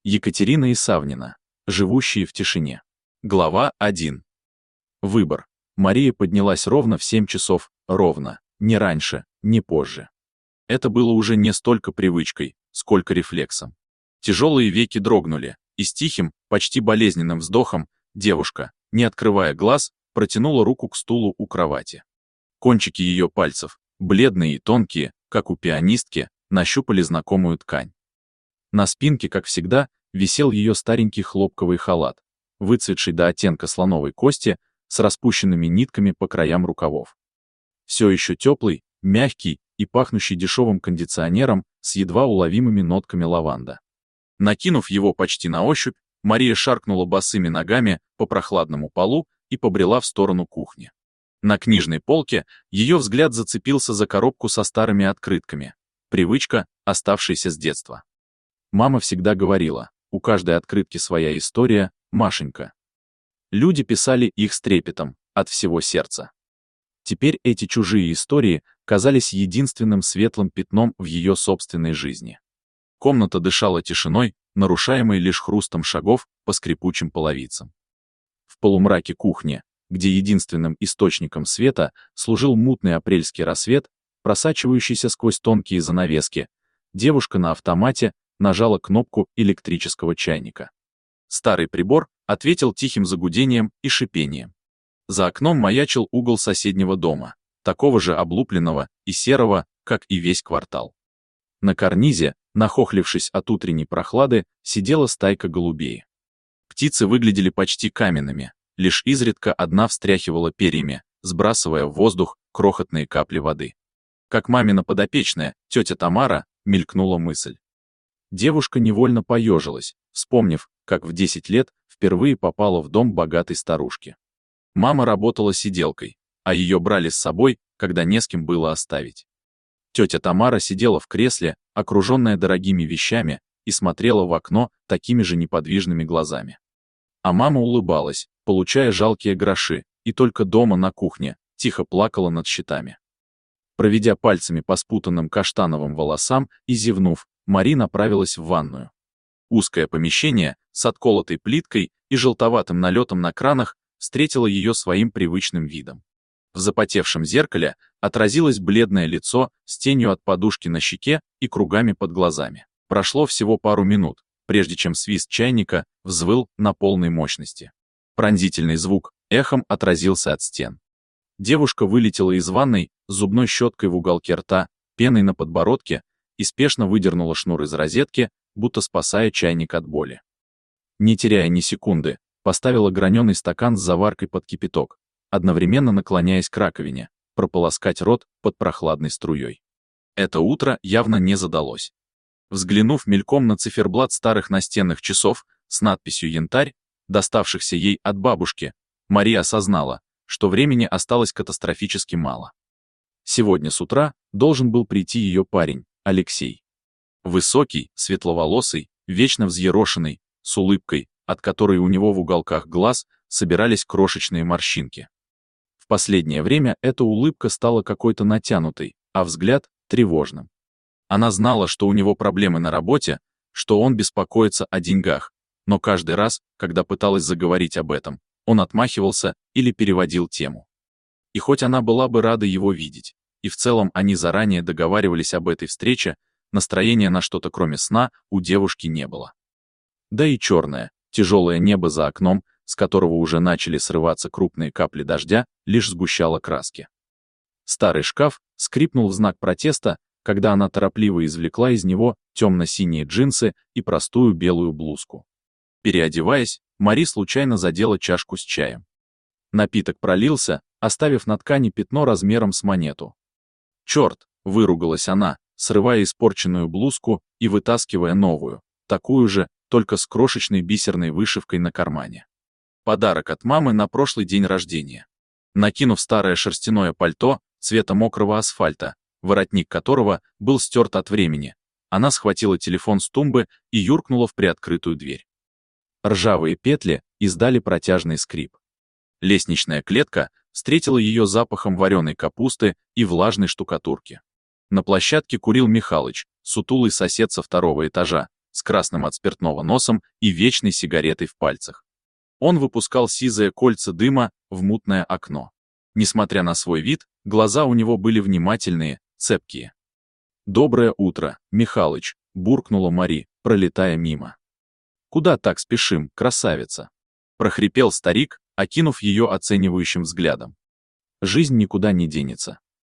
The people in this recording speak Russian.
Екатерина Исавнина. Живущие в тишине. Глава 1. Выбор. Мария поднялась ровно в 7 часов, ровно, не раньше, не позже. Это было уже не столько привычкой, сколько рефлексом. Тяжелые веки дрогнули, и с тихим, почти болезненным вздохом девушка, не открывая глаз, протянула руку к стулу у кровати. Кончики ее пальцев, бледные и тонкие, как у пианистки, нащупали знакомую ткань. На спинке, как всегда, висел ее старенький хлопковый халат, выцветший до оттенка слоновой кости, с распущенными нитками по краям рукавов. Все еще теплый, мягкий и пахнущий дешевым кондиционером с едва уловимыми нотками лаванда. Накинув его почти на ощупь, Мария шаркнула босыми ногами по прохладному полу и побрела в сторону кухни. На книжной полке ее взгляд зацепился за коробку со старыми открытками. Привычка, оставшаяся с детства. Мама всегда говорила, у каждой открытки своя история, Машенька. Люди писали их с трепетом, от всего сердца. Теперь эти чужие истории казались единственным светлым пятном в ее собственной жизни. Комната дышала тишиной, нарушаемой лишь хрустом шагов по скрипучим половицам. В полумраке кухни, где единственным источником света служил мутный апрельский рассвет, просачивающийся сквозь тонкие занавески, девушка на автомате нажала кнопку электрического чайника. Старый прибор ответил тихим загудением и шипением. За окном маячил угол соседнего дома, такого же облупленного и серого, как и весь квартал. На карнизе, нахохлившись от утренней прохлады, сидела стайка голубей. Птицы выглядели почти каменными, лишь изредка одна встряхивала перьями, сбрасывая в воздух крохотные капли воды. Как мамина подопечная, тетя Тамара, мелькнула мысль. Девушка невольно поежилась, вспомнив, как в 10 лет впервые попала в дом богатой старушки. Мама работала сиделкой, а ее брали с собой, когда не с кем было оставить. Тетя Тамара сидела в кресле, окруженная дорогими вещами, и смотрела в окно такими же неподвижными глазами. А мама улыбалась, получая жалкие гроши, и только дома на кухне тихо плакала над счетами. Проведя пальцами по спутанным каштановым волосам и зевнув, Мари направилась в ванную. Узкое помещение с отколотой плиткой и желтоватым налетом на кранах встретило ее своим привычным видом. В запотевшем зеркале отразилось бледное лицо с тенью от подушки на щеке и кругами под глазами. Прошло всего пару минут, прежде чем свист чайника взвыл на полной мощности. Пронзительный звук эхом отразился от стен. Девушка вылетела из ванной с зубной щеткой в уголке рта, пеной на подбородке и спешно выдернула шнур из розетки, будто спасая чайник от боли. Не теряя ни секунды, поставила граненый стакан с заваркой под кипяток, одновременно наклоняясь к раковине, прополоскать рот под прохладной струей. Это утро явно не задалось. Взглянув мельком на циферблат старых настенных часов с надписью «Янтарь», доставшихся ей от бабушки, Мария осознала, что времени осталось катастрофически мало. Сегодня с утра должен был прийти ее парень, Алексей. Высокий, светловолосый, вечно взъерошенный, с улыбкой, от которой у него в уголках глаз собирались крошечные морщинки. В последнее время эта улыбка стала какой-то натянутой, а взгляд — тревожным. Она знала, что у него проблемы на работе, что он беспокоится о деньгах, но каждый раз, когда пыталась заговорить об этом, он отмахивался или переводил тему. И хоть она была бы рада его видеть, и в целом они заранее договаривались об этой встрече, настроения на что-то кроме сна у девушки не было. Да и черное, тяжелое небо за окном, с которого уже начали срываться крупные капли дождя, лишь сгущало краски. Старый шкаф скрипнул в знак протеста, когда она торопливо извлекла из него темно-синие джинсы и простую белую блузку. Переодеваясь, Мари случайно задела чашку с чаем. Напиток пролился, оставив на ткани пятно размером с монету. «Черт!» — выругалась она, срывая испорченную блузку и вытаскивая новую, такую же, только с крошечной бисерной вышивкой на кармане. Подарок от мамы на прошлый день рождения. Накинув старое шерстяное пальто цвета мокрого асфальта, воротник которого был стерт от времени, она схватила телефон с тумбы и юркнула в приоткрытую дверь. Ржавые петли издали протяжный скрип. Лестничная клетка встретила ее запахом вареной капусты и влажной штукатурки. На площадке курил Михалыч, сутулый сосед со второго этажа, с красным от спиртного носом и вечной сигаретой в пальцах. Он выпускал сизое кольца дыма в мутное окно. Несмотря на свой вид, глаза у него были внимательные, цепкие. «Доброе утро, Михалыч», — буркнула Мари, пролетая мимо. «Куда так спешим, красавица?» — прохрипел старик, окинув ее оценивающим взглядом. «Жизнь никуда не денется.